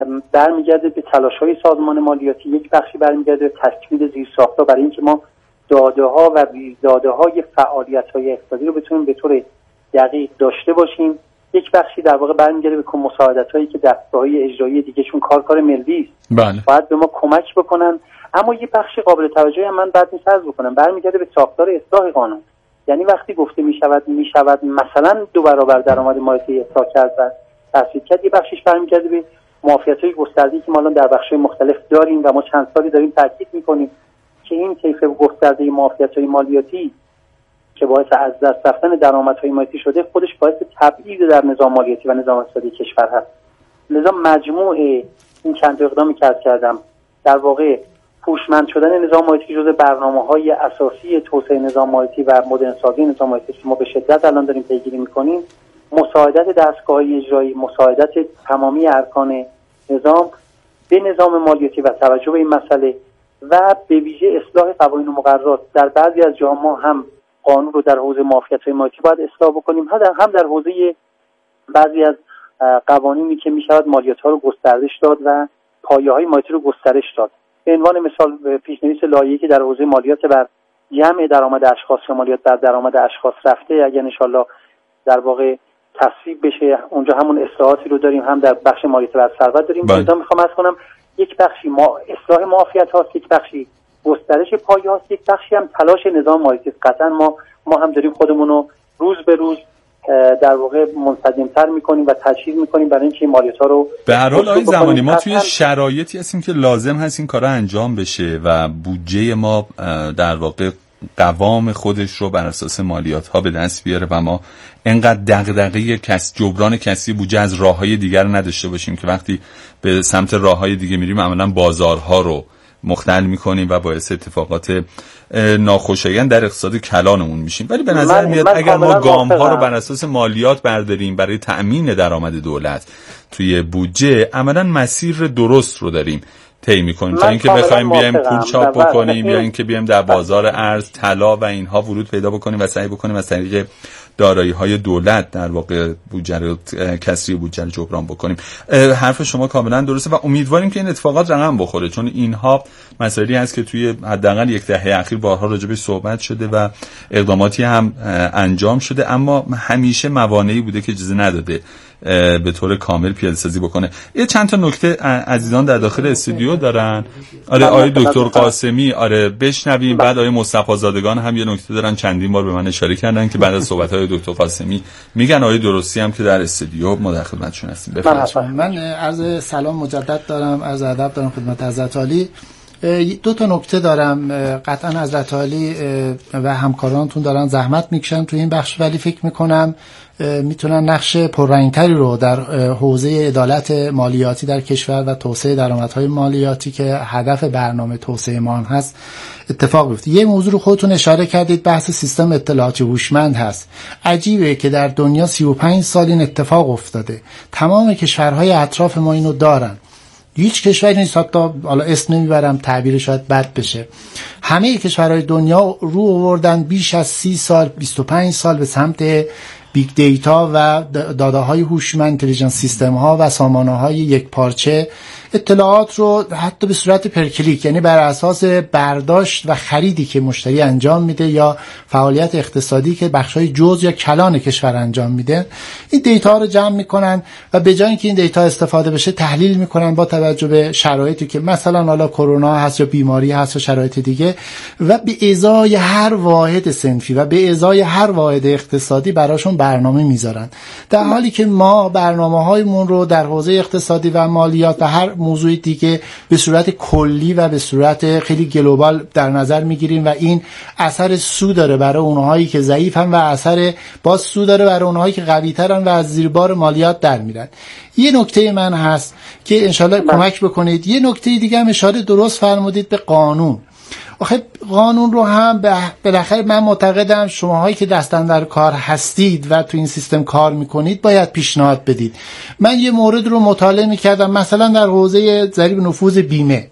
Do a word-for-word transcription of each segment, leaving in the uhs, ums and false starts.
برمیگرده به تلاش‌های سازمان مالیاتی، یک بخشی برمیگرده به تکمیل زیرساخت‌ها برای اینکه ما داده‌ها و داده‌های فعالیت‌های اقتصادی رو بتونیم به طور دقیق داشته باشیم. یک بخشی در واقع برمیگرده به مساعدت‌هایی که دستگاه‌های اجرایی دیگه چون کار کار ملی است بله. باید به ما کمک بکنن. اما یه بخشی قابل توجهی هم من بعد نیست عرض بکنم برمیگرده به ساختار اصلاح قانون. یعنی وقتی گفته می‌شود می‌شود مثلا دو برابر درآمد مالیاتی اصلاح کرد و تحصیل کرد، یه بخشیش برمیگرده به معافیت‌های گسترده‌ای که ما الان در بخش‌های مختلف داریم و ما چند سالی داریم تاکید می‌کنیم که این طیف گسترده معافیت‌های مالیاتی که باعث از دست رفتن درآمدهای مالیاتی شده خودش باعث تبعیض در نظام مالیاتی و نظام اقتصادی کشور هست. لذا مجموع این چند اقدامی که عرض کردم در واقع هوشمند شدن نظام مالیاتی جزو برنامه‌های اساسی توسعه نظام مالیاتی و مدرن‌سازی نظام مالیاتی که ما به شدت الان داریم پیگیری می‌کنیم، مساعدت دستگاه‌های اجرایی، مساعدت تمامی ارکان نظام به نظام مالیاتی و توجه به این مسئله و به ویژه اصلاح قوانین و مقررات. در بعضی از جاها ما هم قانون رو در حوزه معافیت‌های مالیاتی باید اصلاح بکنیم، هم در حوزه بعضی از قوانینی که می‌شود مالیات‌ها رو گسترش داد و پایه‌های مالیاتی رو گسترش داد. به عنوان مثال پیش‌نویس لایحه‌ای که در حوزه مالیات بر جمع درآمد اشخاص یا مالیات بر درآمد اشخاص رفته، اگر ان شاءالله در واقع تصویب بشه اونجا همون اصلاحاتی رو داریم، هم در بخش مالیات بر ثروت داریم. لذا میخوام عرض کنم یک بخشی ما اصلاح معافیت هاست، یک بخشی گسترش پایه هاست، یک بخشی هم تلاش نظام مالیاتی. قطعا ما ما هم داریم خودمون رو روز به روز در واقع منسجم‌تر می‌کنیم و تشویق می‌کنیم برای اینکه مالیات‌ها رو به هر حال آقای زمانی ما توی شرایطی هستیم که لازم هست این کارا انجام بشه و بودجه ما در واقع قوام خودش رو بر اساس مالیات ها به دست بیاره و ما انقدر دغدغه کس جبران کسی بودجه از راههای دیگر نداشته باشیم که وقتی به سمت راههای دیگه میریم عملاً بازارها رو مختل میکنیم و باعث اتفاقات ناخوشایند در اقتصاد کلانمون میشیم. ولی به نظر میاد اگر ما گام ها رو بر اساس مالیات برداریم برای تأمین درآمد دولت توی بودجه، عملاً مسیر درست رو داریم طی می‌کنیم تا اینکه بخوایم بیایم پول چاپ بکنیم یا اینکه بیایم در بازار ارز طلا و اینها ورود پیدا بکنیم و سعی بکنیم از طریق دارایی‌های دولت در واقع بودجه رو کسری بودجه رو جبران بکنیم. حرف شما کاملا درسته و امیدواریم که این اتفاقات رقم بخوره، چون اینها مسائلی هست که توی حداقل یک دهه اخیر بارها راجع بهش صحبت شده و اقداماتی هم انجام شده، اما همیشه موانعی بوده که اجازه نداده به طور کامل پیاده‌سازی بکنه. یه چند تا نکته عزیزان در داخل استودیو دارن. آره آقای دکتر قاسمی آره بشنویم، بعد آقای مصطفی زادگان هم یه نکته دارن، چندین بار به من اشاره کردن که بعد از صحبت‌های دکتر قاسمی میگن آقای درستی هم که در استودیو ما در خدمتشون هستیم. بفرمایید. من عرض سلام مجدد دارم، عرض ادب دارم خدمت حضرت عالی. دو تا نکته دارم. قطعا حضرت عالی و همکارانتون دارن زحمت میکشن تو این بخش، ولی فکر میکنم میتونن نقش پررنگتری رو در حوزه عدالت مالیاتی در کشور و توسعه درآمدهای مالیاتی که هدف برنامه توسعه ما هم هست اتفاق بیفته. یه موضوع رو خودتون اشاره کردید، بحث سیستم اطلاعاتی هوشمند هست. عجیبه که در دنیا سی و پنج سال این اتفاق افتاده، تمام کشورهای اطراف ما اینو دارن، هیچ کشوری نیست، حتی حالا اسم نمیبرم تعبیر شاید بد بشه، همه کشورهای دنیا رو آوردن بیش از سی سال بیست و پنج سال به سمت بیگ دیتا و داده‌های هوشمند، اینتلیجنس سیستم ها و سامانه های یک پارچه اطلاعات رو حتی به صورت پرکلیک، یعنی بر اساس برداشت و خریدی که مشتری انجام میده یا فعالیت اقتصادی که بخشای جزء یا کلان کشور انجام میده، این دیتا رو جمع میکنن و به جای اینکه این دیتا استفاده بشه تحلیل میکنن با توجه به شرایطی که مثلا حالا کرونا هست یا بیماری هست و شرایط دیگه، و به ازای هر واحد صنفی و به ازای هر واحد اقتصادی براشون برنامه میذارن، در حالی که ما برنامه‌هایمون رو در حوزه اقتصادی و مالیات و هر موضوع دیگه به صورت کلی و به صورت خیلی گلوبال در نظر میگیریم و این اثر سو داره برای اونهایی که ضعیفن و اثر باز سو داره برای اونهایی که قوی‌ترن و از زیر بار مالیات در میرن. یه نکته من هست که انشالله کمک بکنید. یه نکته دیگه هم اشاره درست فرمودید به قانون. آخه قانون رو هم بالاخره من معتقدم شماهایی که دستن در کار هستید و تو این سیستم کار میکنید باید پیشنهاد بدید. من یه مورد رو مطالعه میکردم، مثلا در حوزه ضریب نفوذ بیمه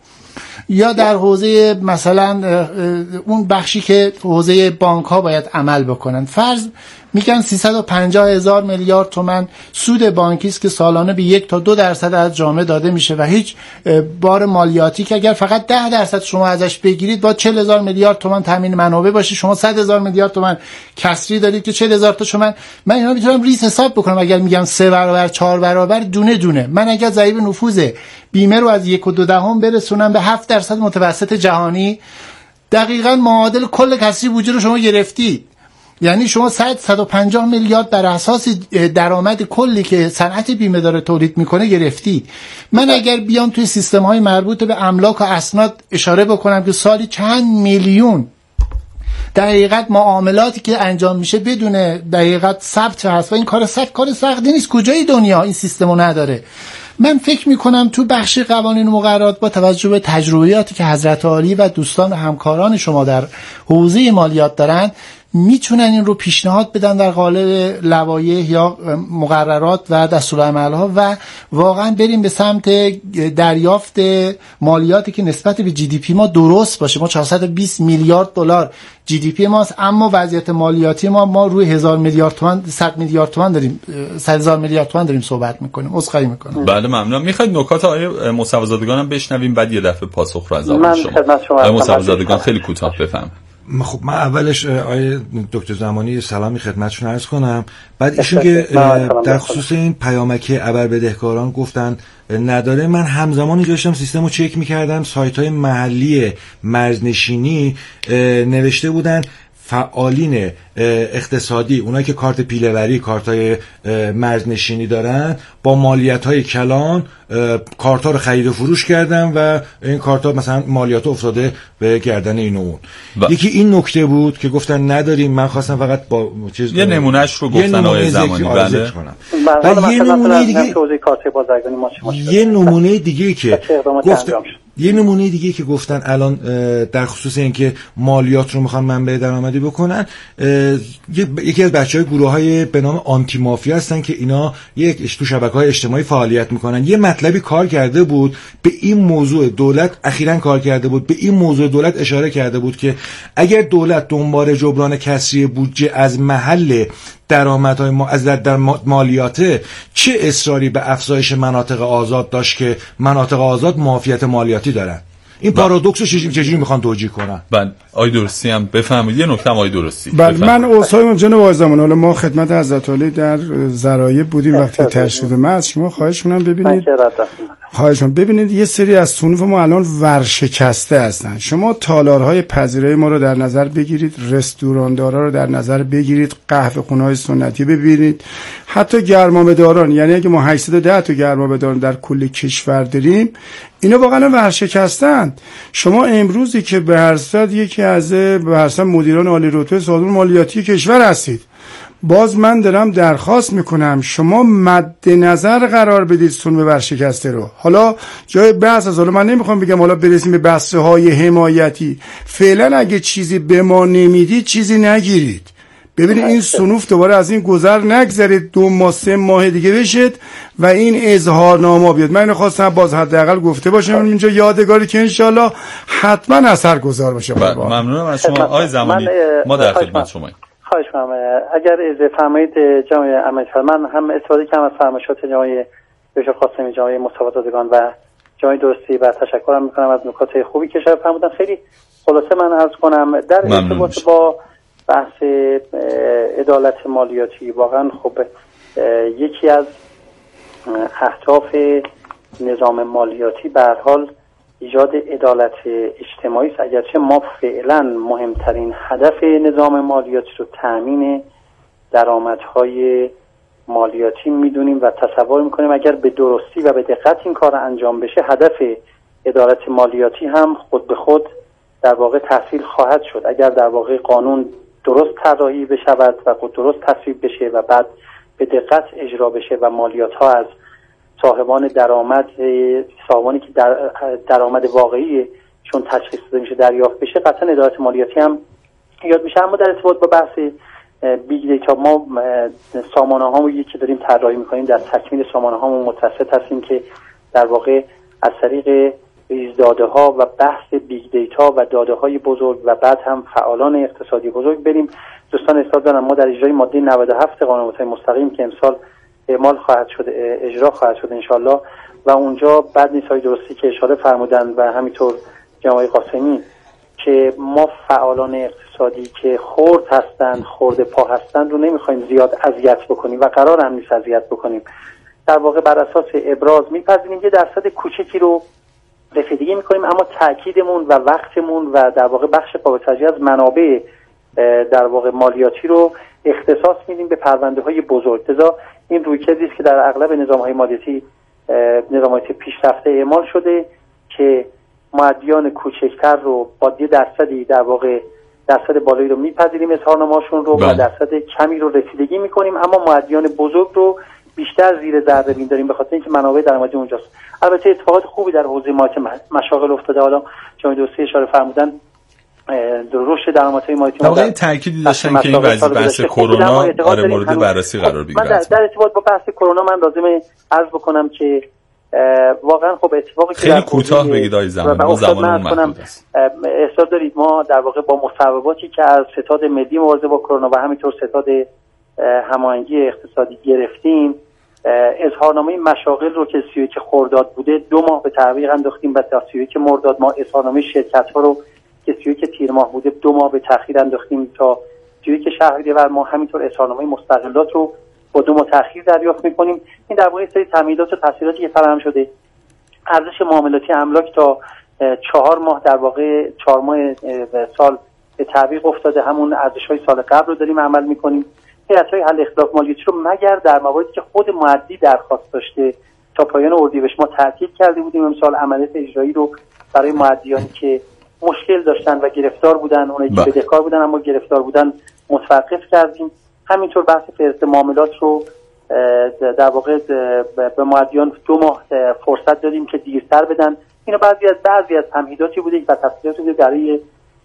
یا در حوزه مثلا اون بخشی که حوزه بانک ها باید عمل بکنن. فرض میگن سیصد و پنجاه هزار میلیارد تومان سود بانکی است که سالانه به یک تا دو درصد از جامعه داده میشه و هیچ بار مالیاتی که اگر فقط ده درصد شما ازش بگیرید با چهل هزار میلیارد تومان تامین منابع باشه. شما صد هزار میلیارد تومان کسری دارید که چهل هزار تا تومان. من اینا میتونم ریز حساب بکنم اگر میگم سه برابر چهار برابر دونه دونه. من اگر ضریب نفوذ بیمه رو از یک و دو دهم برسونم به هفت درصد متوسط جهانی، دقیقاً معادل کل کسری بودجه رو شما گرفتید. یعنی شما صد صد و پنجاه میلیارد بر اساس درآمد کلی که صنعت بیمه داره تولید میکنه گرفتید. من اگر بیام توی سیستم های مربوط به املاک و اسناد اشاره بکنم که سالی چند میلیون دقیقاً معاملاتی که انجام میشه بدون دقیقاً ثبت هست و این کار سخت کار سختی نیست. کجای دنیا این سیستمو نداره؟ من فکر میکنم تو بخش قوانین و مقررات با توجه به تجربیاتی که حضرت عالی و دوستان و همکاران شما در حوزه مالیات دارن میتونن این رو پیشنهاد بدن در قالب لوایح یا مقررات و دستورالعمل‌ها و واقعا بریم به سمت دریافت مالیاتی که نسبت به جی دی پی ما درست باشه. ما چهارصد و بیست میلیارد دلار جی دی پی ماست، اما وضعیت مالیاتی ما ما روی هزار میلیارد تومان صد میلیارد تومان داریم صد هزار میلیارد تومان داریم صحبت میکنیم. عذرخواهی میکنم. بله ممنونم. میخواید نکات آقای مصوب‌زادگان هم بشنویم بعد یه دفعه پاسخ رو از شما. من خدمت شما آقای مصوب‌زادگان خیلی کوتاه بفرمایید. خب من اولش آیه دکتر زمانی سلامی خدمتشون عرض کنم. بعد ایشون که در خصوص این پیامک ابر بدهکاران گفتن نداره، من همزمان اینجا داشتم سیستم رو چک میکردم، سایت های محلی مرزنشینی نوشته بودن فعالین اقتصادی، اونایی که کارت پیله‌وری، کارت‌های مرزنشینی دارن، با مالیات‌های کلان کارت‌ها رو خرید و فروش کردن و این کارت‌ها مثلا مالیات افتاده به گردن این و اون. با. یکی این نکته بود که گفتن نداریم. من خواستم فقط با چیز یه نمونهش رو گفتن آقای زمانی. بله. و یه نمونه دیگه یه نمونه دیگه که گفتن یه نمونه دیگه که گفتن الان در خصوص اینکه مالیات رو میخوان منبع درآمدی بکنن، یکی از بچهای گروه‌های به نام آنتی مافیا هستن که اینا یک تو شبکه‌های اجتماعی فعالیت میکنن. یه مطلبی کار کرده بود به این موضوع، دولت اخیراً کار کرده بود به این موضوع، دولت اشاره کرده بود که اگر دولت دنبال جبران کسری بودجه از محل درآمدهای ما از در مالیاته، چه اصراری به افزایش مناطق آزاد داشت که مناطق آزاد معافیت مالیاتی دارن؟ این پارادوکس رو چجوری میخوان توجیه کنن؟ بله آقای درستی هم بفهمید. یه نکته آقای درستی. بله من اوصای جناب آقای زمان، حالا ما خدمت حضرت عالی در ذرایع بودیم وقتی تشریف ما از شما خواهش کنم ببینید خواهش کنم ببینید یه سری از صنوف ما الان ورشکسته هستن. شما تالارهای پذیرایی ما رو در نظر بگیرید، رستوراندارا رو در نظر بگیرید، قهوه خونه‌های سنتی ببینید، حتی گرمابه‌داران. یعنی اگه ما هشتصد و ده تا گرمابه‌دار در کل کشور داریم، اینا واقعا ورشکستند. شما امروزی که به هر صد یکی از به هر صد مدیران عالی رتبه سازمان مالیاتی کشور هستید، باز من دارم درخواست میکنم شما مد نظر قرار بدید صنوف ورشکسته رو. حالا جای بحث از حالا من نمیخوام بگم حالا برسیم به بحث های حمایتی، فعلا اگه چیزی به ما نمیدید چیزی نگیرید. ببینید این صنوف دوباره از این گذر نگذرید، دو ماه سه ماه دیگه بشید و این اظهارنامه بیاد. من اینو خواستم باز حداقل گفته باشم اینجا یادگاری که انشالله حتما اثرگذار باشه. ممنونم از شما آقای زمانی. ما در خدمت شماییم. خواهش می‌کنم اگر اجازه فرمایید جناب امیرفر، من هم استفاده کنم از فرمایشات جناب دکتر قاسمی، جناب مصوب‌زادگان و جناب درستی و تشکرم می‌کنم از نکات خوبی که شما فرمودن. خیلی خلاصه من عرض کنم در ارتباط با بحث عدالت مالیاتی، واقعا خب یکی از اهداف نظام مالیاتی به هر حال ایجاد عدالت اجتماعی است. اگرچه ما فعلا مهمترین هدف نظام مالیاتی رو تأمین درآمدهای مالیاتی میدونیم و تصور میکنیم اگر به درستی و به دقت این کار انجام بشه، هدف عدالت مالیاتی هم خود به خود در واقع تحصیل خواهد شد. اگر در واقع قانون درست طراحی بشود و درست تصویب بشه و بعد به دقت اجرا بشه و مالیات ها از صاحبان درآمد صاحبانی که در درآمد واقعی چون تشخیص داده میشه دریافت بشه، قطعا عدالت مالیاتی هم یاد میشه. اما در ارتباط با بحث بیگ دیتا، ما سامانه هامون یکی داریم طراحی میکنیم، در تکمیل سامانه هامون متوسط هستیم که در واقع از طریق ریزداده ها و بحث بیگ دیتا و داده های بزرگ و بعد هم فعالان اقتصادی بزرگ بریم. دوستان اصلاح دارم ما در اجرای ماده نود و هفت قانون مطالعه مستقیم که امسال اعمال خواهد شد اجرا خواهد شد انشالله و اونجا بعد نیست های درستی که اشاره فرمودن و همینطور جناب قاسمی که ما فعالان اقتصادی که خرد هستند خرد پا هستند رو نمیخوایم زیاد اذیت بکنیم و قرار هم نیست اذیت بکنیم. در واقع بر اساس ابراز میپذیریم یه درصد کوچکی رو رسیدگی میکنیم اما تاکیدمون و وقتمون و در واقع بخش قابل توجهی از منابع در واقع مالیاتی رو اختصاص میدیم به پرونده های بزرگ. لذا این رویکردی است که در اغلب نظام های مالیاتی نظام مالیاتی پیشرفته اعمال شده که مؤدیان کوچکتر رو با یه درصدی در واقع درصد بالایی رو میپذیریم اظهارنامه‌شون رو و درصد کمی رو رسیدگی میکنیم اما مؤدیان بزرگ رو بیشتر زیر ذره بین داریم به خاطر اینکه منابع درآمدی اونجاست. البته اتفاقات خوبی در حوزه مالیات مشاغل افتاده. حالا جناب دوستی اشاره فرمودن رشد درآمدهای مالیاتی واقعا تاکیدی داشتن که این وضعیت بحث کرونا آره مورد بررسی قرار بگیره. من در, در ارتباط با بحث کرونا من لازمه عرض بکنم که واقعا خب اتفاقی که خیلی کوتاه بگید آقای زمانی ما زمانمون محدود است. احساس دارید ما در واقع با مصوباتی که از ستاد ملی مبارزه با کرونا و همینطور ستاد هماهنگی اقتصادی گرفتیم اظهارنامه مشاغل رو که سی و یک خرداد بوده دو ماه به تعویق انداختیم و تا سی و یک مرداد ما اظهارنامه شرکت‌ها رو که سی و یک تیر ماه بوده دو ماه به تأخیر انداختیم تا سی و یک شهریور ما همینطور اظهارنامه مستقلات رو با دو ماه تأخیر دریافت می‌کنیم. این در واقع سری تمهیدات و تسهیلاتی که فراهم شده. ارزش معاملاتی املاک تا چهار ماه در واقع چهار ماه سال به تعویق افتاده همون ارزش‌های سال قبل رو داریم عمل می‌کنیم. هیئت‌های حل اختلاف مالیاتی رو مگر در مواردی که خود مؤدی درخواست داشته تا پایان اردیبهشت ما تعطیل کرده بودیم. امسال عملیات اجرایی رو برای مؤدیانی که مشکل داشتن و گرفتار بودن اونایی که بدهکار بودن اما گرفتار بودن متوقف کردیم. همینطور بحث فهرست معاملات رو در واقع به مؤدیان دو ماه فرصت دادیم که دیرتر بدن. اینا بعضی از بعضی از تمهیداتی بوده و تفصیلاتی بوده برای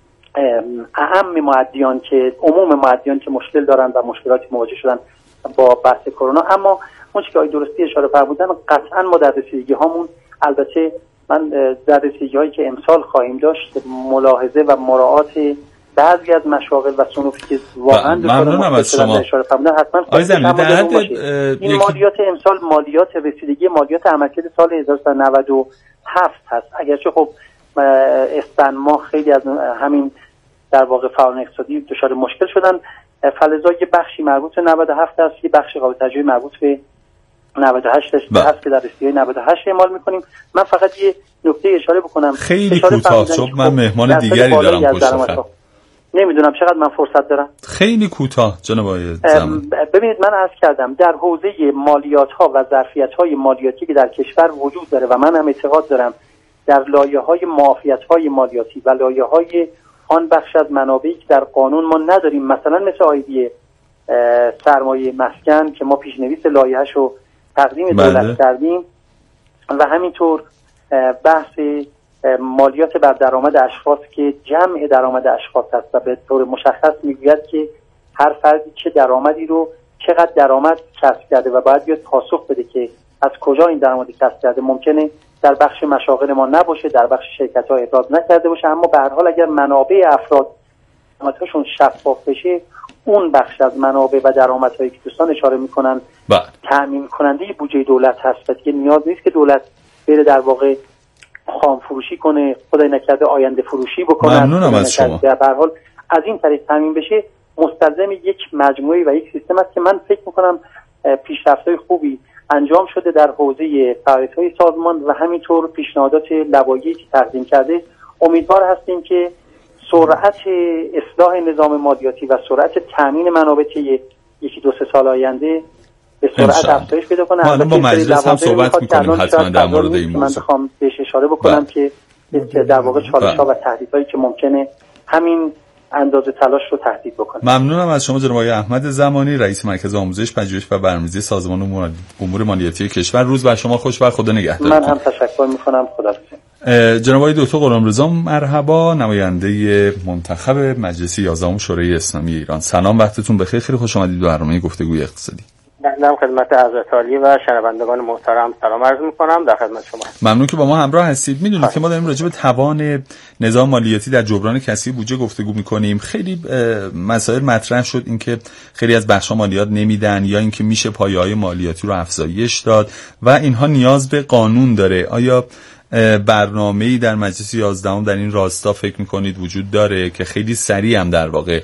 اهم مؤدیان که عموم مؤدیان که مشکل دارن و مشکلاتی مواجه شدن با بحث کرونا. اما اون که آقای درستی اشاره فرمودن قطعا ما در رسیدگی هامون البته من در رسیدگی هایی که امسال خواهیم داشت ملاحظه و مراعات بعضی از مشاغل و صنوفی که واقعا ممنونم از شما اشاره فرمودن حتما آقای زمینی در حد این یک... مالیات امسال مالیات رسیدگی مالیات عملکرد سال هزار و سیصد و نود و هفت هست. اگرچه خب استن ما خیلی از همین در واقع فعالان اقتصادی دچار مشکل شدن فلزا یه بخشی مربوط به نود و هفت است یه بخشی قابل توجهی مربوط به نود و هشت هست که در رسیدگی نود و هشت اعمال می‌کنیم. من فقط یه نکته اشاره بکنم خیلی کوتاه چون من مهمان دیگری دارم پشت خط. نمیدونم چقدر من فرصت دارم. خیلی کوتاه جناب آقای زمانی. ببینید من عرض کردم در حوزه مالیات‌ها و ظرفیت‌های مالیاتی که در کشور وجود داره و من هم اعتقاد دارم در لایه‌های معافیت‌های مالیاتی و لایه‌های آن بخش از منابعی که در قانون ما نداریم مثلا مثل آیدی سرمایه مسکن که ما پیشنویس لایحه‌شو تقدیم دولت کردیم و همینطور بحث مالیات بر درآمد اشخاص که جمع درآمد اشخاص هست و به طور مشخص میگوید که هر فردی چه درآمدی رو چقدر درآمد کسب کرده و باید بیاد پاسخ بده که از کجا این درآمد کسب کرده. ممکنه در بخش مشاغل ما نباشه در بخش شرکت‌ها ابراز نکرده باشه اما به هر حال اگر منابع افراد درآمدهاشون شفاف بشه اون بخش از منابع و درآمدهایی که دوستان اشاره میکنن تامین کننده بودجه دولت هست و دیگه نیاز نیست که دولت بره در واقع خام فروشی کنه خدای نکرده آینده فروشی بکنه. ممنونم از شما. به هر حال از این طریق تامین بشه مستلزم یک مجموعه و یک سیستم است که من فکر میکنم پیشرفت‌های خوبی انجام شده در حوزه فعالیت‌های سازمان و همینطور پیشنهادات لوایحی که تقدیم کرده. امیدوار هستیم که سرعت اصلاح نظام مالیاتی و سرعت تامین منابع طی یکی دو سه سال آینده به سرعت افزایش پیدا کنه. ما با مجلس هم صحبت می‌کنیم حتما در مورد این موضوع. من می‌خوام بهش اشاره بکنم که در واقع چالش‌ها و تهدیدهایی که ممکنه همین اندازه تلاش رو تهدید بکنه. ممنونم از شما جناب آقای احمد زمانی رئیس مرکز آموزش پژوهش و برنامه‌ریزی سازمان امور مالیاتی کشور. روز بر شما خوش و خدا نگهدار. من هم تشکر می‌کنم. خداحافظ. جناب آقای دکتر غلامرضا مرحبا نماینده منتخب مجلس یازدهم شورای اسلامی ایران. سلام وقتتون بخیر. خیلی خوش آمدید به برنامه گفتگوی اقتصادی. من خدمت حضرت عالی و شنوندگان محترم سلام عرض می‌کنم. در خدمت شما. ممنون که با ما همراه هستید. میدونید که ما داریم راجع به توان نظام مالیاتی در جبران کسری بودجه گفتگو می‌کنیم. خیلی مسائل مطرح شد، اینکه خیلی از بخش‌ها مالیات نمیدن یا اینکه میشه پایه‌های مالیاتی رو افزایش داد و اینها نیاز به قانون داره. آیا برنامه‌ای در مجلس یازدهم در این راستا فکر می‌کنید وجود داره که خیلی سریع هم در واقع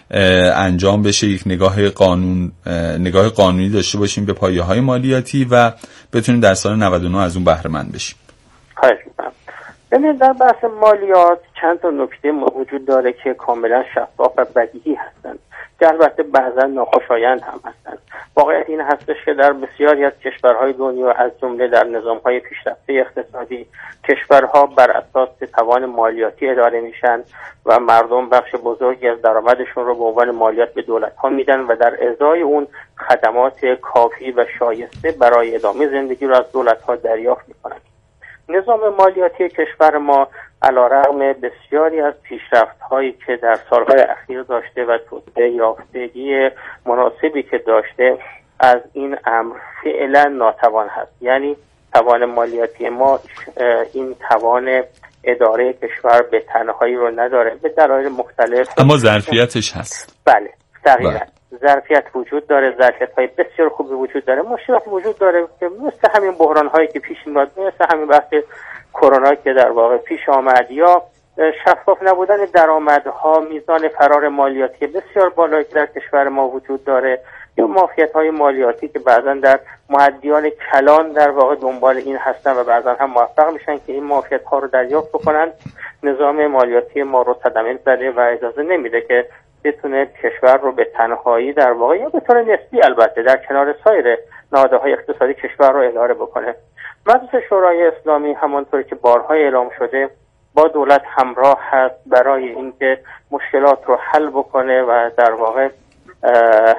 انجام بشه، یک نگاه قانون نگاه قانونی داشته باشیم به پایه‌های مالیاتی و بتونیم در سال نود و نه از اون بهره مند بشیم؟ خواهش می‌کنم. ببینید در بحث مالیات چند تا نکته وجود داره که کاملا شفاف و بدیهی هستند که البته بعضا ناخوشایند هم هستند. واقعیت این هستش که در بسیاری از کشورهای دنیا از جمله در نظام‌های پیشرفته اقتصادی کشورها بر اساس توان مالیاتی اداره میشن و مردم بخش بزرگی از درآمدشون رو به عنوان مالیات به دولت‌ها میدن و در ازای اون خدمات کافی و شایسته برای ادامه زندگی رو از دولت‌ها دریافت میکنن. نظام مالیاتی کشور ما علیرغم بسیاری از پیشرفت‌هایی که در سالهای اخیر داشته و توسعه یافتگی مناسبی که داشته از این امر فعلا ناتوان هست. یعنی توان مالیاتی ما این توان اداره کشور به تنهایی رو نداره، به دلایل مختلف، اما ظرفیتش هست. بله دقیقاً ظرفیت وجود داره، ظرفیت‌های بسیار خوبی وجود داره. مشکلات وجود داره که مثل همین بحران‌هایی که پیش میاد، مثل همین بحث کرونا که در واقع پیش آمد، یا شفاف نبودن درآمدها، میزان فرار مالیاتی بسیار بالایی که در کشور ما وجود داره، یا مافیت‌های مالیاتی که بعضا در مؤدیان کلان در واقع دنبال این هستن و بعضا هم موفق میشن که این مافیت‌ها رو دریافت بکنن. نظام مالیاتی ما رو صدمه زده و اجازه نمیده که بتونه کشور رو به تنهایی در واقع یا به طور نسبی البته در کنار سایر نهادهای اقتصادی کشور رو اداره بکنه. مجلس شورای اسلامی همانطور که بارها اعلام شده با دولت همراه هست برای اینکه مشکلات رو حل بکنه و در واقع اه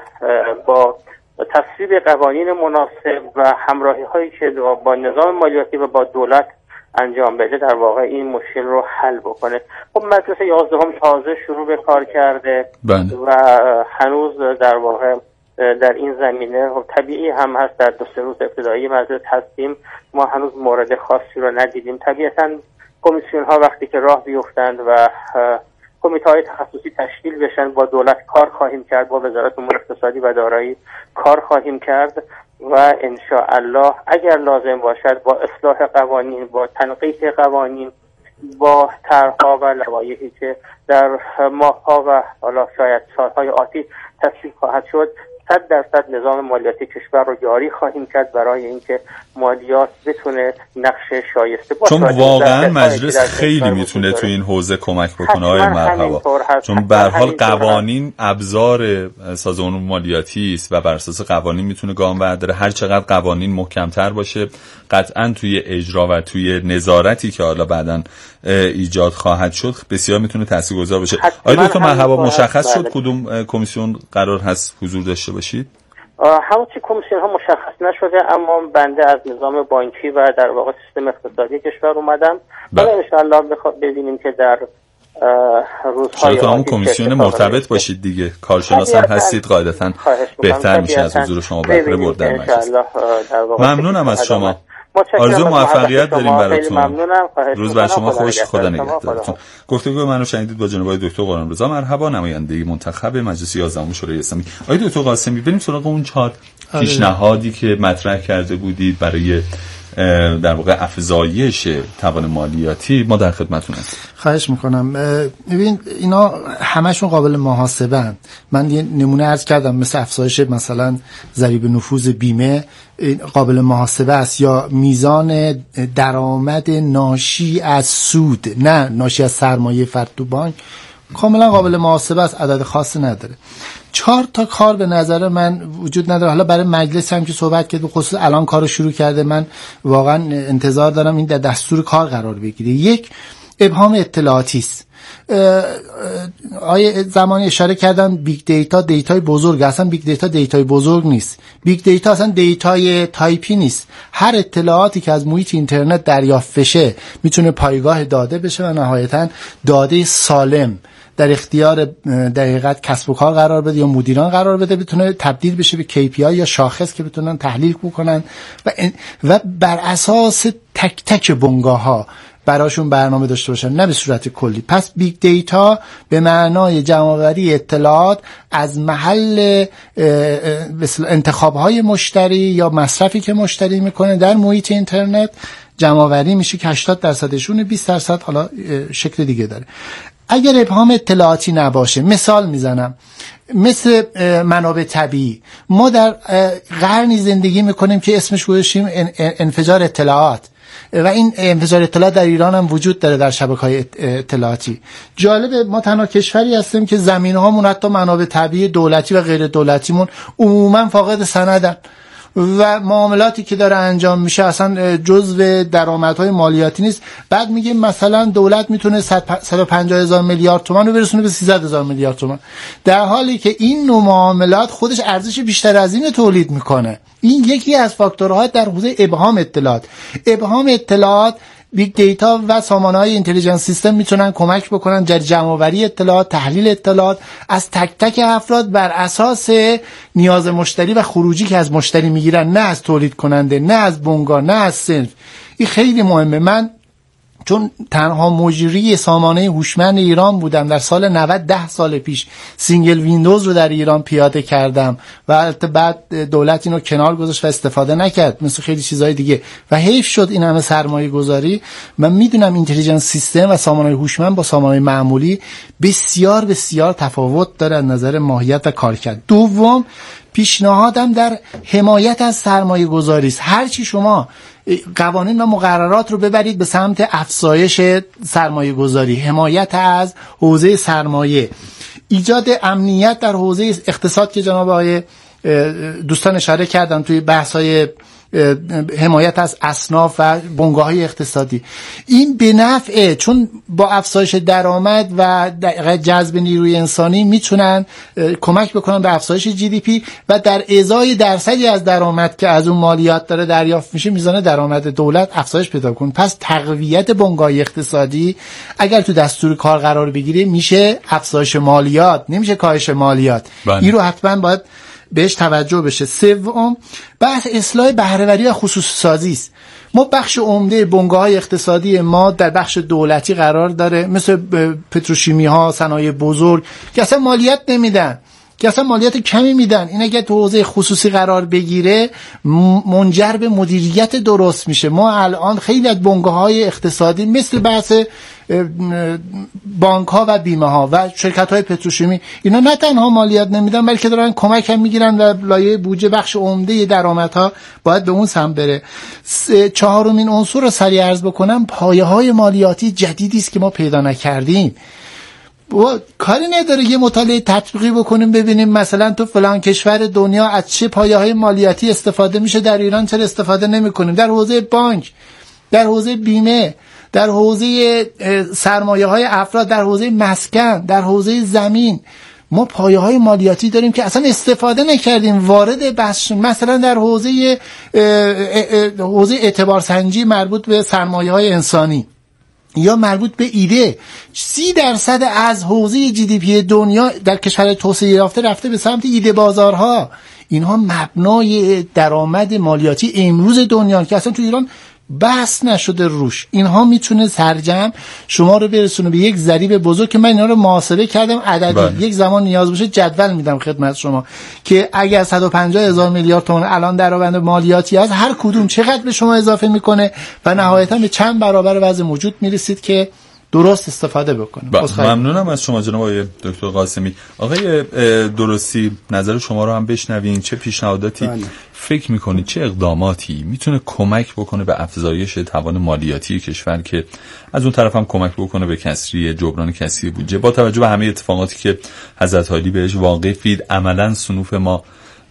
اه با تصویب قوانین مناسب و همراهی هایی که با نظام مالیاتی و با دولت انجام بده در واقع این مشکل رو حل بکنه. خب مجلس یازدهم تازه شروع به کار کرده بند. و هنوز در واقع در این زمینه طبیعی هم هست در دو سه روز ابتدایی مجلس هستیم، ما هنوز مورد خاصی رو ندیدیم. طبیعتاً کمیسیون ها وقتی که راه بیفتند و کمیته های تخصصی تشکیل بشن با دولت کار خواهیم کرد، با وزارت امور اقتصادی و دارایی کار خواهیم کرد و ان شاء الله اگر لازم باشد با اصلاح قوانین، با تنقیح قوانین، با طرح‌ها و لوایحی که در ماه‌ها و حالا شاید سال‌های آتی تصویب خواهد شد، صد درصد نظام مالیاتی کشور رو جاری خواهیم کرد برای اینکه مالیات بتونه نقش شایسته باشه. چون واقعا مجلس خیلی میتونه تو این حوزه کمک بکنه آقای مرحبا، چون به هر حال قوانین ابزار سازمان مالیاتی است و بر اساس قوانین میتونه گام برداره. هر چقدر قوانین محکم‌تر باشه قطعا توی اجرا و توی نظارتی که حالا بعداً ایجاد خواهد شد بسیار میتونه تاثیرگذار باشه. آیا دکتر مرحبا مشخص شد کدوم کمیسیون قرار هست حضور داشته باشید؟ همون چی کمیسیون ها مشخص نشده، اما بنده از نظام بانکی و در واقع سیستم اقتصادی کشور اومدم. حالا ان شاء الله بخواد ببینیم که در روزهای آتی همون کمیسیون مرتبط باشید دیگه، کارشناس هم هستید قاعدتا بهتر میشه از حضور شما بهره بردن مجلس. ممنونم از شما، آرزو موفقیت داریم براتون. روز بر شما خوش، خدا نگهدارتون. گفتگو منو شنیدید با جناب آقای دکتر قرآنرضا مرحبا، نماینده منتخب مجلس یازدهم شورای اسلامی. آقای دکتر قاسمی بریم سراغ اون چهار پیشنهادی که مطرح کرده بودید برای در واقع افزایش توان مالیاتی. ما در خدمتتون هستیم. خواهش میکنم. ببین اینا همشون قابل محاسبه اند. من یه نمونه عرض کردم مثل افزایش مثلا ضریب نفوذ بیمه قابل محاسبه است، یا میزان درآمد ناشی از سود نه ناشی از سرمایه فرد تو بانک کاملا قابل محاسبه است، عدد خاصی نداره. چهار تا کار به نظر من وجود نداره. حالا برای مجلس هم که صحبت کرد، به خصوص الان کارو شروع کرده، من واقعا انتظار دارم این در دستور کار قرار بگیره. یک، ابهام اطلاعاتی است. آیه زمانی اشاره کردن بیگ دیتا دیتای بزرگ، اصلا بیگ دیتا دیتای بزرگ نیست. بیگ دیتا اصلا دیتای تایپی نیست. هر اطلاعاتی که از محیط اینترنت دریافت بشه میتونه پایگاه داده بشه و نهایتا داده سالم در اختیار دقیقاً کسب و کار قرار بده یا مدیران قرار بده، بتونه تبدیل بشه به کی پی آی یا شاخص که بتونن تحلیل بکنن و و بر اساس تک تک بنگاه‌ها براشون برنامه داشته باشن، نه به صورت کلی. پس بیگ دیتا به معنای جمع‌آوری اطلاعات از محل انتخاب‌های مشتری یا مصرفی که مشتری میکنه در محیط اینترنت جمع‌آوری میشه که هشتاد درصدشون، بیست درصد حالا شکل دیگه داره. اگر ابهام اطلاعاتی نباشه، مثال میزنم مثل منابع طبیعی، ما در قرنی زندگی میکنیم که اسمش گذاشتیم انفجار اطلاعات و این انفجار اطلاعات در ایران هم وجود داره در شبکه‌های اطلاعاتی. جالبه ما تنها کشوری هستیم که زمین‌هامون حتی منابع طبیعی دولتی و غیر دولتیمون عموما فاقد سندن و معاملاتی که داره انجام میشه اصلا جزو درآمدهای مالیاتی نیست. بعد میگه مثلا دولت میتونه صد و پنجاه هزار میلیارد تومان رو برسونه به سیصد هزار میلیارد تومان، در حالی که این نوع معاملات خودش ارزش بیشتر از این تولید میکنه. این یکی از فاکتورها در حوزه ابهام اطلاعات. ابهام اطلاعات، بیگ دیتا و سامانه‌های اینتلیجنس سیستم میتونن کمک بکنن در جمع‌آوری اطلاعات، تحلیل اطلاعات از تک تک افراد بر اساس نیاز مشتری و خروجی که از مشتری میگیرن، نه از تولید کننده، نه از بنگاه، نه از صنف. این خیلی مهمه. من چون تنها مجری سامانه هوشمند ایران بودم در سال نود، ده سال پیش سینگل ویندوز رو در ایران پیاده کردم و بعد دولت اینو کنار گذاشت و استفاده نکرد، مثل خیلی چیزهای دیگه و حیف شد این همه سرمایه گذاری. من میدونم اینتلیجنس سیستم و سامانه هوشمند با سامانه معمولی بسیار بسیار تفاوت داره از نظر ماهیت و کارکرد. دوم، پیشنهادم در حمایت از سرمایه گذاری است. هرچی شما قوانین و مقررات رو ببرید به سمت افزایش سرمایه گذاری، حمایت از حوزه سرمایه، ایجاد امنیت در حوزه اقتصاد که جناب آقای دوستان اشاره کردن توی بحث‌های حمایت از اصناف و بنگاه‌های اقتصادی، این به نفعه، چون با افزایش درآمد و جذب نیروی انسانی میتونن کمک بکنن به افزایش جی دی پی و در ازای درصدی از درآمد که از اون مالیات داره دریافت میشه میزان درآمد دولت افزایش پیدا کنه. پس تقویت بنگاه‌های اقتصادی اگر تو دستور کار قرار بگیره میشه افزایش مالیات، نمیشه کاهش مالیات. این رو حتما باید بهش توجه بشه. سوم، بحث اصلاح بهره‌وری و خصوصی سازی است. ما بخش عمده بنگاه‌های اقتصادی ما در بخش دولتی قرار داره، مثل پتروشیمی ها، صنایع بزرگ که اصلا مالیات نمیدن، که اصلا مالیات کمی میدن. این اگه تو حوزه خصوصی قرار بگیره منجر به مدیریت درست میشه. ما الان خیلی از بنگاه‌های اقتصادی مثل بحث بانک ها و بیمه ها و شرکت های پتروشیمی، اینا نه تنها مالیات نمیدن بلکه دارن کمک هم میگیرن و لایه بودجه بخش عمده درآمدها باید به اون سمت بره. چهارمین عنصر رو سریع عرض بکنم، پایه های مالیاتی جدیدی است که ما پیدا نکردیم. و کاری نداره یه مطالعه تطبیقی بکنیم ببینیم مثلا تو فلان کشور دنیا از چه پایه‌های مالیاتی استفاده میشه، در ایران چرا استفاده نمی‌کنیم. در حوزه بانک، در حوزه بیمه، در حوزه سرمایه‌های افراد، در حوزه مسکن، در حوزه زمین، ما پایه‌های مالیاتی داریم که اصلا استفاده نکردیم. وارد بحث مثلا در حوزه حوزه اعتبارسنجی مربوط به سرمایه‌های انسانی یا مربوط به ایده، سی درصد از حوزه جی دی پی دنیا در کشور توسعه یافته رفته به سمت ایده بازارها. اینها مبنای درآمد مالیاتی امروز دنیا که اصلا تو ایران بحث نشده روش. اینها میتونه سرجم شما رو برسونه به یک ضریب بزرگ که من اینا رو محاسبه کردم عددی. بله. یک زمان نیاز باشه جدول میدم خدمت شما که اگر صد و پنجاه هزار میلیارد تومان الان درآمد مالیاتی از هر کدوم چقدر به شما اضافه میکنه و نهایتا به چند برابر وضع موجود میرسید که درست استفاده بکنیم. ممنونم از شما جناب آقای دکتر قاسمی. آقای درستی، نظر شما رو هم بشنوین. چه پیشنهاداتی بله. فکر میکنید چه اقداماتی میتونه کمک بکنه به افزایش توان مالیاتی کشور که از اون طرف هم کمک بکنه به کسری جبران کسری بودجه، با توجه به همه اتفاقاتی که حضرت عالی بهش واقفید؟ عملا صنوف ما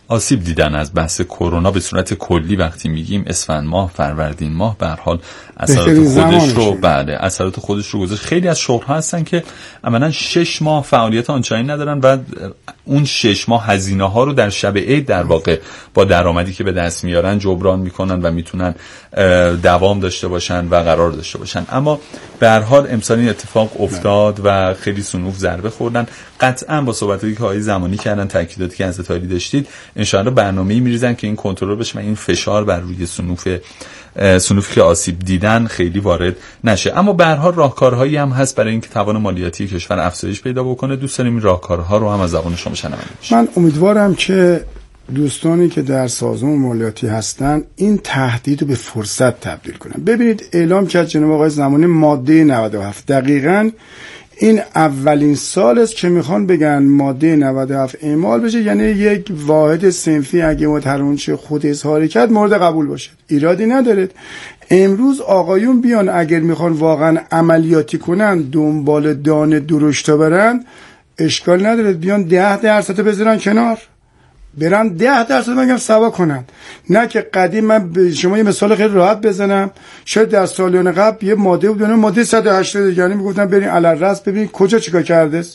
آسیب دیدن از بحث کرونا به صورت کلی. وقتی میگیم اسفند ماه، فروردین ماه، به هر حال اثرات خودش رو بعد اثرات خودش رو گذاشت. خیلی از شغل‌ها هستن که عملاً شش ماه فعالیت آنچنانی ندارن و اون شش ماه هزینه‌ها رو در شب عید در واقع با درآمدی که به دست میارن جبران میکنن و میتونن دوام داشته باشن و قرار داشته باشن. اما به هر حال امسال این اتفاق افتاد و خیلی صنوف ضربه خوردن. قطعاً با صحبتایی که آقای زمانی کردن، تاکیداتی که از تالی داشتید، ان شاءالله برنامه‌ای میریزن که این کنترل بشه و این فشار بر روی صنوف صنوفی که آسیب دیدن خیلی وارد نشه. اما به هر حال راهکارهایی هم هست برای اینکه توان مالیاتی کشور افزایش پیدا بکنه. دوست داریم این راهکارها رو هم از زبان شما بشنویم. من امیدوارم که دوستانی که در سازمان مالیاتی هستن این تهدید رو به فرصت تبدیل کنن. ببینید اعلام کرد جناب آقای زمانی ماده نود و هفت، دقیقاً این اولین سال است که میخوان بگن ماده نود و هفت اعمال بشه، یعنی یک واحد صنفی اگه متحرونچه خود اظهاری کرد مورد قبول باشه، ایرادی نداره. امروز آقایون بیان اگر میخوان واقعا عملیاتی کنن، دنبال دانه درشتا برن، اشکال نداره بیان ده درصد بذارن کنار، برن ده درصد بگم سوا کنن. نه که قدیم من به شما یه مثال خیلی راحت بزنم، شاید در سالیان قبل یه ماده بود، ماده صد و هشتاد، یعنی میگفتن برین علالرأس ببین کجا چیکار کرده است.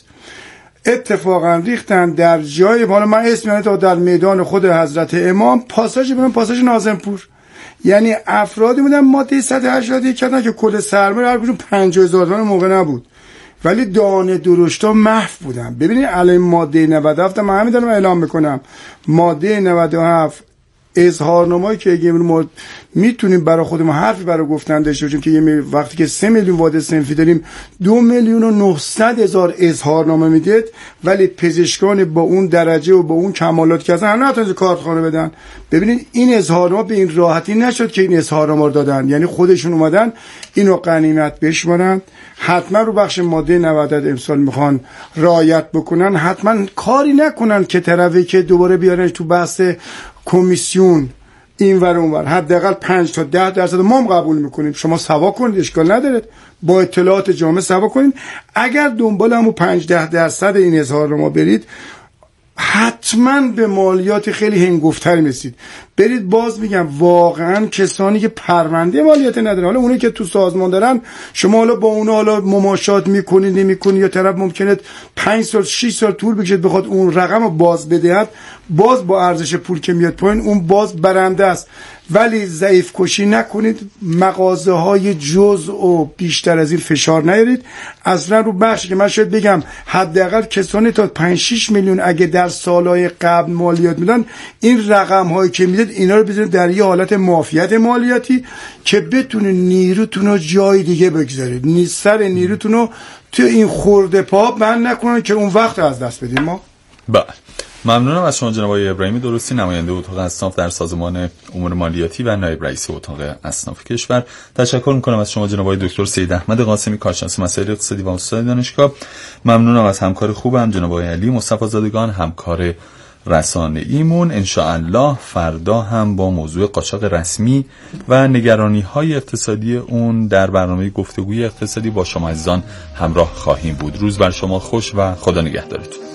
اتفاقا ریختن در جای، حالا من اسم یعنی تا در میدان خود حضرت امام پاساژ ببین، پاساژ ناظمپور، یعنی افرادی بودن ماده صد و هشتاد کردن که کل سرمایه هر کدوم پنجاه هزار تومان موقع نبود، ولی دانه درشتا محو بودن. ببینید الان ماده نود و هفت من همین دارم اعلام میکنم، ماده نود و هفت اظهارنامه‌ای که اگه ما میتونیم برای خودمون حرفی برای گفتن داشته باشیم که یه وقتی که سه میلیون واحد صنفی داریم دو میلیون و نهصد هزار اظهارنامه میدید، ولی پزشکان با اون درجه و با اون کمالات که اصلا نه تازه کارخانه بدن. ببینید این اظهارنامه به این راحتی نشد که این اظهارنامه رو دادن، یعنی خودشون اومدن اینو غنیمت بشمارن. حتما رو بخش ماده نود امسال میخوان رعایت بکنن، حتما کاری نکنن که طرفی که دوباره بیارن تو بحث کمیسیون این ور اون ور. حداقل پنج تا ده درصد ما هم قبول میکنیم، شما سوا کنید، اشکال نداره، با اطلاعات جامعه سوا کنید. اگر دنبال همون پنج ده درصد این اظهار رو ما برید، حتما به مالیات خیلی هنگفتری میسید. برید باز میگم واقعا کسانی که پرونده مالیات ندارن، حالا اونایی که تو سازمان دارن، شما حالا با اونا حالا مماشات میکنید نمیکنید، یا طرف ممکنه پنج سال شش سال طول بکشه بخواد اون رقم رو باز بدهد، باز با ارزش پول که میاد پایین اون باز برنده است. ولی ضعیف کشی نکنید، مغازه های جزء و بیشتر از این فشار نیارید. اصلا رو بخشی که من شاید بگم حداقل کسانی تا پنج شش میلیون اگه در سالهای قبل مالیات میدن، این رقم هایی که میدید اینا رو بذارید در یه حالت معافیت مالیاتی که بتونه نیروتون رو جای دیگه بگذارید، نیست سر نیروتون رو تو این خورده پا بند نکنن که اون وقت از دست بدیم. ما بله ممنونم از شما جناب آقای ابراهیمی درستی، نماینده اتاق اصناف در سازمان امور مالیاتی و نایب رئیس اتاق اصناف کشور. تشکر میکنم از شما جناب آقای دکتر سید احمد قاسمی، کارشناس مسائل اقتصادی و استاد دانشگاه. ممنونم از همکار خوبم جناب آقای علی مصطفی زادگان، همکار رسانه‌ایمون. ان شاء الله فردا هم با موضوع قاچاق رسمی و نگرانی‌های اقتصادی اون در برنامه گفتگوی اقتصادی با شما عزیزان همراه خواهیم بود. روز بر شما خوش و خدا نگهدارتون.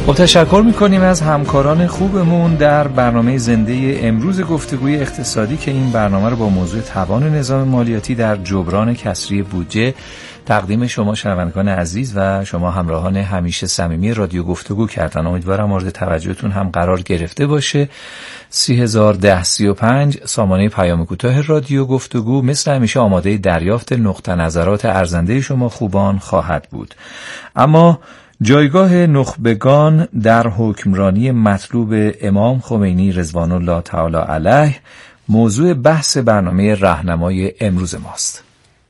خب تشکر میکنیم از همکاران خوبمون در برنامه زنده امروز گفتگوی اقتصادی که این برنامه رو با موضوع توان نظام مالیاتی در جبران کسری بودجه تقدیم شما شنوندگان عزیز و شما همراهان همیشه صمیمی رادیو گفتگو کردن. امیدوارم مورد توجهتون هم قرار گرفته باشه. سی هزار و ده سی و پنج سامانه پیام کوتاه رادیو گفتگو مثل همیشه آماده دریافت نقطه نظرات ارزنده شما خوبان خواهد بود. اما جایگاه نخبگان در حکمرانی مطلوب امام خمینی رضوان الله تعالی علیه موضوع بحث برنامه راهنمای امروز ماست.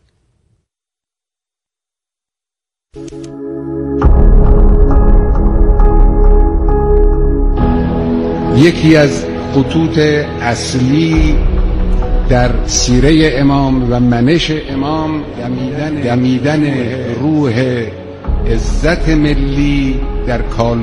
یکی از خطوط اصلی در سیره امام و منش امام دمیدن, دمیدن روح عزت ملی در کال